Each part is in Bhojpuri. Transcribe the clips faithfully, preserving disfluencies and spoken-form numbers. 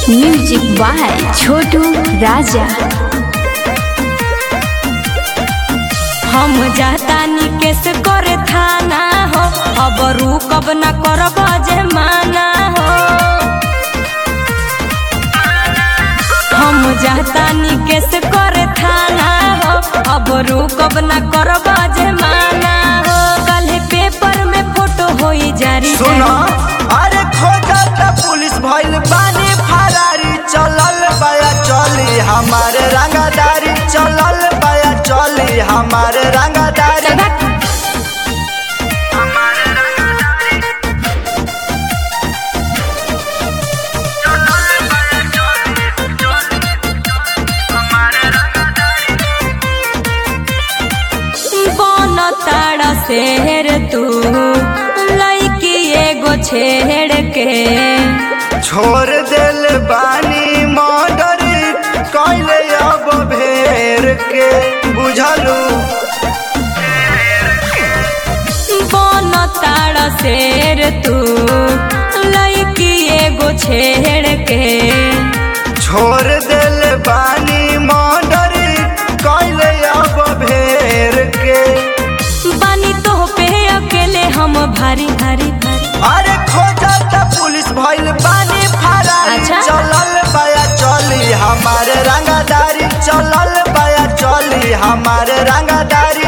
म्यूजिक बाय छोटू राजा। हम जातानी केस करे थाना हो, अब रुकब न करब जमाना हो। हम जातानी केस करे थाना हो, अब रुकब न करब जमाना हो। कल पेपर में फोटो होई जारी। सुनो अरे खोजता पुलिस भइल बानी फरारी, चलल बाया चली हमारे रंगदारी, चलल बाया चली हमारे रंगदारी। बन ताड़ा शेर तू लइकी एगो छेड़ के, छोड़ दिल बानी मर्डर कैले अब भेर के, बुझलू। बन ताड़ा शेर तू लइकी एगो छेड़ के, छोड़ दिल बानी मर्डर कैले अब भेर के। बानी तो पे अकेले हम भारी भारी भारी। अरे खोजता पुलिस भइल बानी फरारी, अच्छा? चलल बाया चली हमारे रंगदारी, चलल बाया चली हमारे रंगदारी।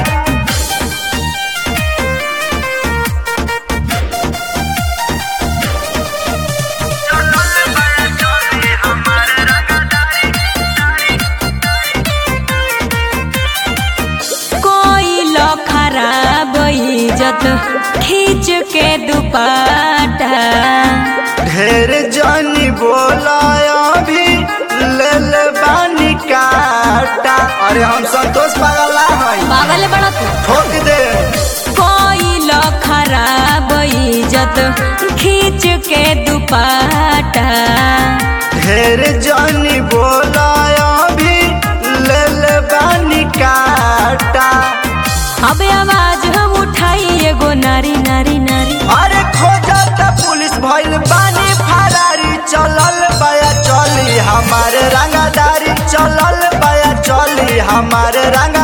कोई लो खराब इज्जत खींच के दुपट्टा, ढेर जानी बोला अभी ले ले बानी काटा। अरे हम संतोष पागला है, पागल बड़ा तू। ठोक दे। कोई लो खराब इज्जत खींच के दुपट्टा, ढेर जानी बोला अभी ले ले बानी काटा। अब आवाज हम उठाई एगो नारी नारी नारी। अरे खोजता पुलिस भइल बानी फरारी, चलल बाया चली हमारे रंगदारी, चलल बाया चली हमारे रंग